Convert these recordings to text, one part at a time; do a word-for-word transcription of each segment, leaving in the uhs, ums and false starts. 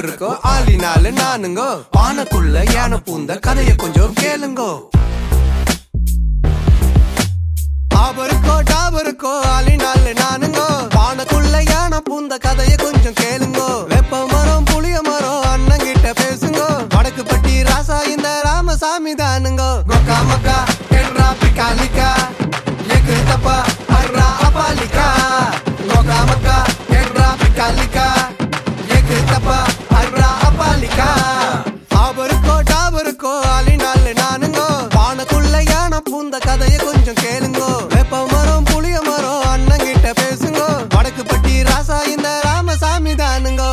டாபருக்கோ ஆளினால நானுங்கோ பானைக்குள்ள யானை பூந்த கதைய கொஞ்சம் கேளுங்கோ. டாபருக்கோ டாபருக்கோ ஆளினால நானுங்கோ பானைக்குள்ள யானை பூந்த கதைய கொஞ்சம் கேளுங்கோ. வெப்ப மரம் புளிய மரம் அண்ணன் கிட்ட பேசுங்கோ. வடக்கு பட்டி ராசா இந்த ராமசாமி தானுங்கோ. கொக்கா மக்கா கெட்ரா பிகாலிக்கா ஏக்கு தப்பா அர்ரா அபாலிக்கா. கொக்கா மக்கா கெட்ரா பிகாலிக்கா ஏக்கு தப்பா அர்ரா அபாலிக்கா. டாபருக்கோ டாபருக்கோ ஆளினால நானுங்கோ பானைக்குள்ள யானை பூந்த கதைய கொஞ்சம் கேளுங்கோ. வெப்ப மரம் புளிய மரம் அண்ணன் கிட்ட பேசுங்கோ. வடக்கு பட்டி ராசா இந்த ராமசாமி தானுங்கோ.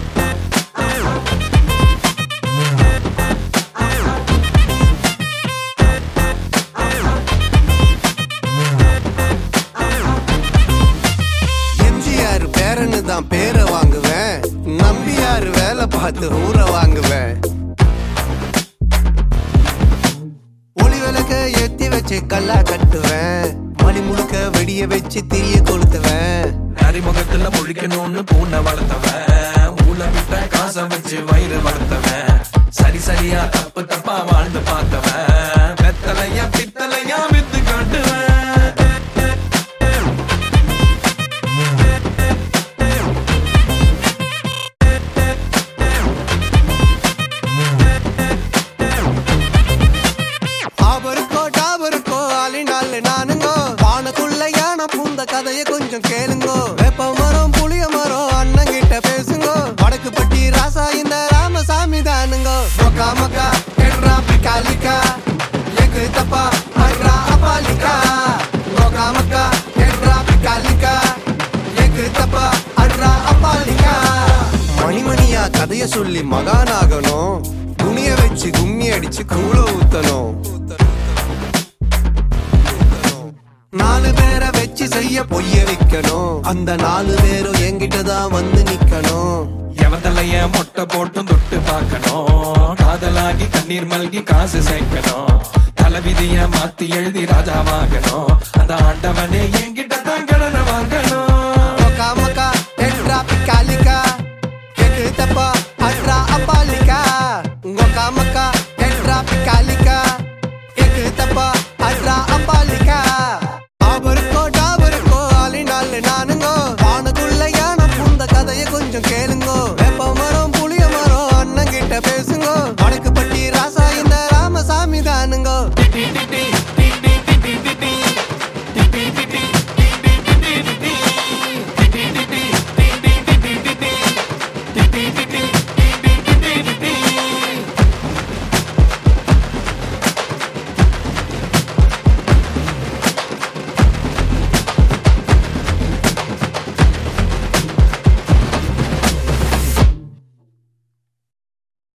எம்ஜிஆர் பேரன்னு தான் பேரை வாங்குவேன். நம்பியார் வேலை பார்த்து ஊற வாங்குவேன். ஒளி விளக்க ஏத்தி வச்சு கல்லா கட்டுவேன். மணி முழுக்க வெடிய வச்சு தீய கொளுத்துவேன். அறிமுகத்துல முழிக்கணும்னு பூனை வளர்த்தவன். ஊழ விட்ட காசை வச்சு வயிறு வளர்த்தவன். சரி சரியா தப்பு தப்பா வாழ்ந்து பார்த்தவன். வெத்தலையா பித்தலையா வித்து காட்டுவேன். டாபருக்கோ டாபருக்கோ ஆளினால நானுங்கோ பானைக்குள்ள யானை பூந்த கதைய கொஞ்சம் கேளுங்கோ. வேப்ப மரம் புளிய மரம் அண்ணன் கிட்ட பேசுங்கோ. வடக்கு பட்டி ராசா இந்த ராமசாமி தானுங்கோ. கொக்கா மக்கா கெட்ரா பிகாலிக்கா ஏக்கு தப்பா அர்ரா அபாலிக்கா. கொக்கா மக்கா கெட்ரா பிகாலிக்கா ஏக்கு தப்பா அர்ரா அபாலிக்கா. மணிமணியா கதைய சொல்லி மகானாகணும். துணிய வச்சு கும்மி அடிச்சு கூழ ஊத்தணும். நாலு பேரை வச்சு செய்ய பொய்ய வைக்கணும். அந்த நாலு பேரும் என்கிட்டதான் வந்து நிக்கணும். எவத்தலைய மொட்டை போட்டும் தொட்டு பார்க்கணும். காதலாகி கண்ணீர் மல்கி காசு சேர்க்கணும். தலைவிதிய மாத்தி எழுதி ராஜாவாகணும். அந்த ஆண்டவனே